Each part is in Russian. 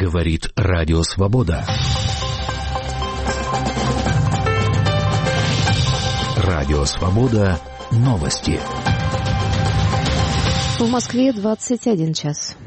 Говорит Радио Свобода. Радио Свобода. Новости. В Москве 21 час.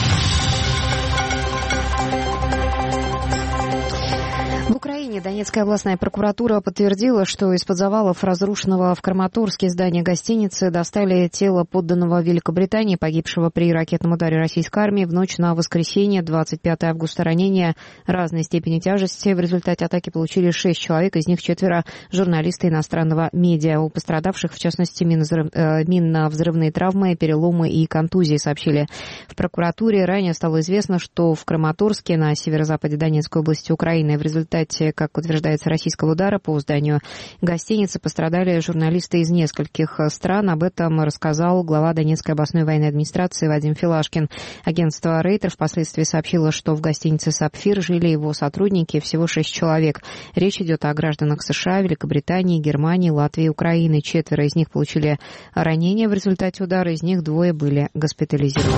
В Украине Донецкая областная прокуратура подтвердила, что из-под завалов разрушенного в Краматорске здания гостиницы достали тело подданного Великобритании, погибшего при ракетном ударе российской армии в ночь на воскресенье, 25 августа. Ранения разной степени тяжести. В результате атаки получили 6 человек, из них 4 журналисты иностранного медиа. У пострадавших, в частности, минно-взрывные травмы, переломы и контузии, сообщили в прокуратуре. Ранее стало известно, что в Краматорске на северо-западе Донецкой области Украины в результате, как утверждается, российского удара по зданию гостиницы пострадали журналисты из нескольких стран. Об этом рассказал глава Донецкой областной военной администрации Вадим Филашкин. Агентство Рейтер впоследствии сообщило, что в гостинице «Сапфир» жили его сотрудники, всего 6 человек. Речь идет о гражданах США, Великобритании, Германии, Латвии и Украины. 4 из них получили ранения в результате удара, из них 2 были госпитализированы.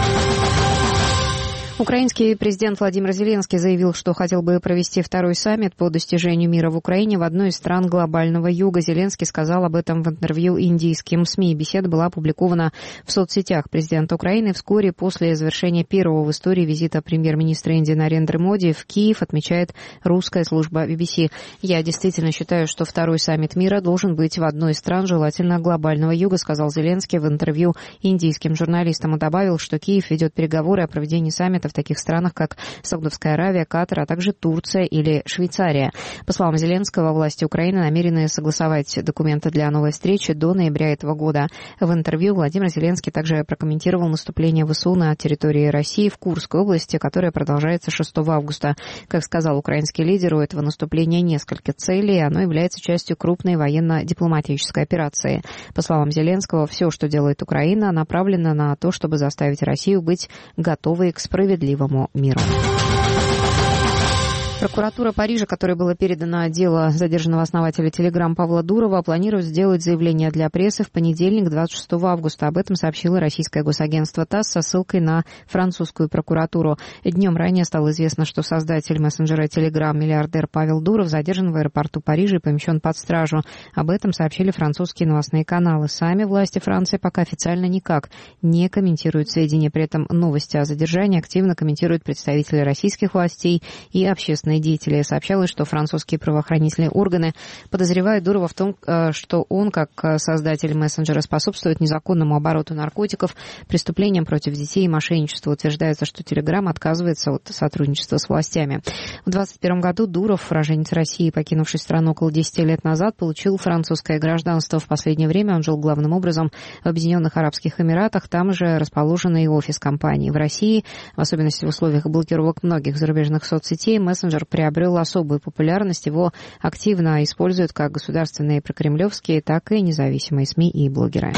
Украинский президент Владимир Зеленский заявил, что хотел бы провести второй саммит по достижению мира в Украине в одной из стран глобального юга. Зеленский сказал об этом в интервью индийским СМИ. Беседа была опубликована в соцсетях президента Украины вскоре после завершения первого в истории визита премьер-министра Индии Нарендры Моди в Киев, отмечает русская служба BBC. «Я действительно считаю, что второй саммит мира должен быть в одной из стран, желательно глобального юга», сказал Зеленский в интервью индийским журналистам. Он добавил, что Киев ведет переговоры о проведении саммита в таких странах, как Саудовская Аравия, Катар, а также Турция или Швейцария. По словам Зеленского, власти Украины намерены согласовать документы для новой встречи до ноября этого года. В интервью Владимир Зеленский также прокомментировал наступление ВСУ на территории России в Курской области, которое продолжается 6 августа. Как сказал украинский лидер, у этого наступления несколько целей, и оно является частью крупной военно-дипломатической операции. По словам Зеленского, все, что делает Украина, направлено на то, чтобы заставить Россию быть готовой к справедливому миру. Прокуратура Парижа, которой было передано дело задержанного основателя Telegram Павла Дурова, планирует сделать заявление для прессы в понедельник, 26 августа. Об этом сообщило российское госагентство ТАСС со ссылкой на французскую прокуратуру. Днем ранее стало известно, что создатель мессенджера Telegram, миллиардер Павел Дуров, задержан в аэропорту Парижа и помещен под стражу. Об этом сообщили французские новостные каналы. Сами власти Франции пока официально никак не комментируют сведения. При этом новости о задержании активно комментируют представители российских властей и общественных деятели. Сообщалось, что французские правоохранительные органы подозревают Дурова в том, что он, как создатель мессенджера, способствует незаконному обороту наркотиков, преступлениям против детей и мошенничеству. Утверждается, что Telegram отказывается от сотрудничества с властями. В 2021 году Дуров, уроженец России, покинувший страну около 10 лет назад, получил французское гражданство. В последнее время он жил главным образом в Объединенных Арабских Эмиратах. Там же расположен и офис компании. В России, в особенности в условиях блокировок многих зарубежных соцсетей, мессенджер приобрел особую популярность. Его активно используют как государственные прокремлевские, так и независимые СМИ и блогеры.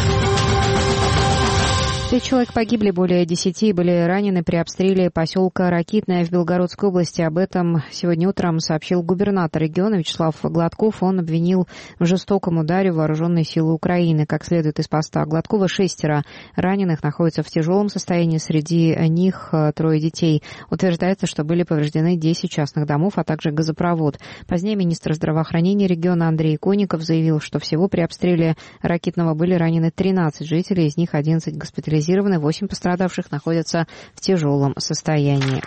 5 человек погибли, более 10 были ранены при обстреле поселка Ракитное в Белгородской области. Об этом сегодня утром сообщил губернатор региона Вячеслав Гладков. Он обвинил в жестоком ударе вооруженные силы Украины. Как следует из поста Гладкова, 6 раненых находятся в тяжелом состоянии, среди них 3 детей. Утверждается, что были повреждены 10 частных домов, а также газопровод. Позднее министр здравоохранения региона Андрей Конников заявил, что всего при обстреле Ракитного были ранены 13 жителей, из них 11 госпитализированы. 8 пострадавших находятся в тяжелом состоянии.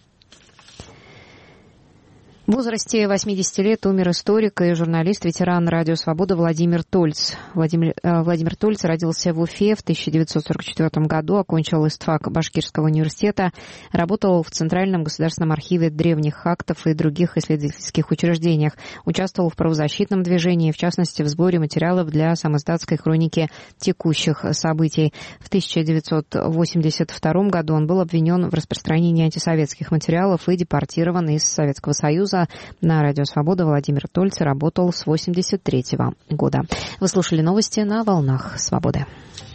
В возрасте 80 лет умер историк и журналист, ветеран Радио Свобода Владимир Тольц. Владимир Тольц родился в Уфе в 1944 году, окончил ИСТФАК Башкирского университета, работал в Центральном государственном архиве древних актов и других исследовательских учреждениях, участвовал в правозащитном движении, в частности, в сборе материалов для самоиздатской хроники текущих событий. В 1982 году он был обвинен в распространении антисоветских материалов и депортирован из Советского Союза. На Радио Свобода Владимир Тольц работал с 1983 года. Вы слушали новости на волнах Свободы.